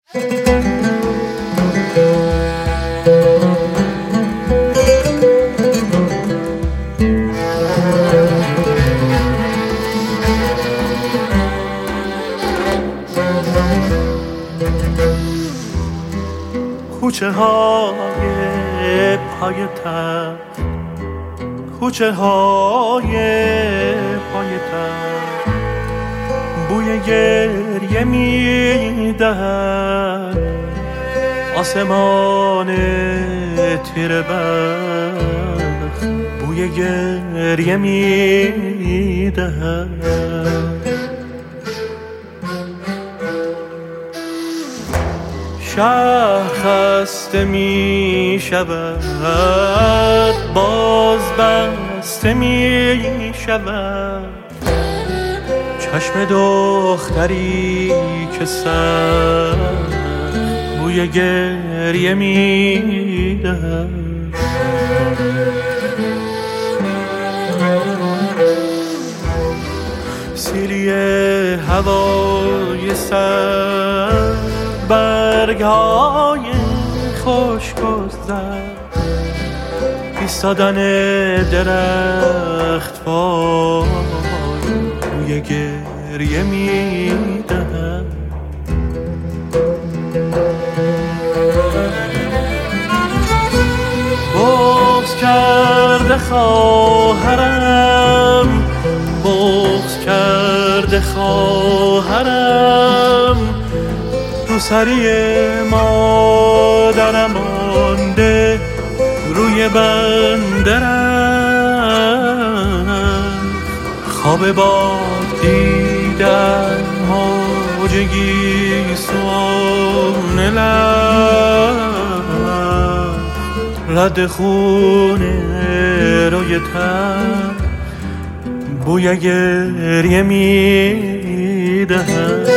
کوچه های پای تخت، کوچه های پای تخت، بوی گریه میدهد آسمان تیره بخت، بوی گریه میدهد. شهر خسته می شود، باز بسته می شود، چشم دختری که سخت بوی گریه می دهد. سیلی هوای سر، برگ‌های خوشگذر، ایستادن درخت وای بوی گریه می‌دهد. بغض کرده خواهرم، بغض کرده خواهرم، روسری مادرم مانده روی بندرم. خواب باد دیدن موجگی سوان لب، رد خونه روی تن بوی گریه میدهد.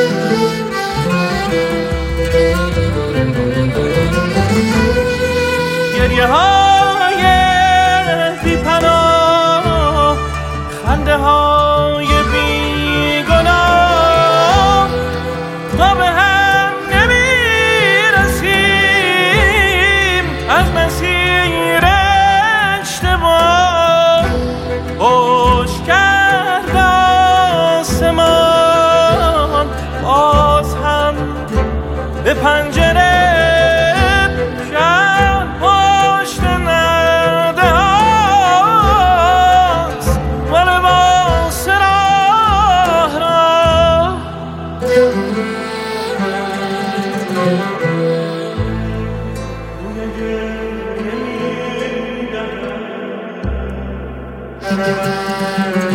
گریه های بی پناه، خنده های بی گناه، ما به هم نمیرسیم از مسیر اشتباه. خوش کرد آسمان باز هم به پنجره، Thank you.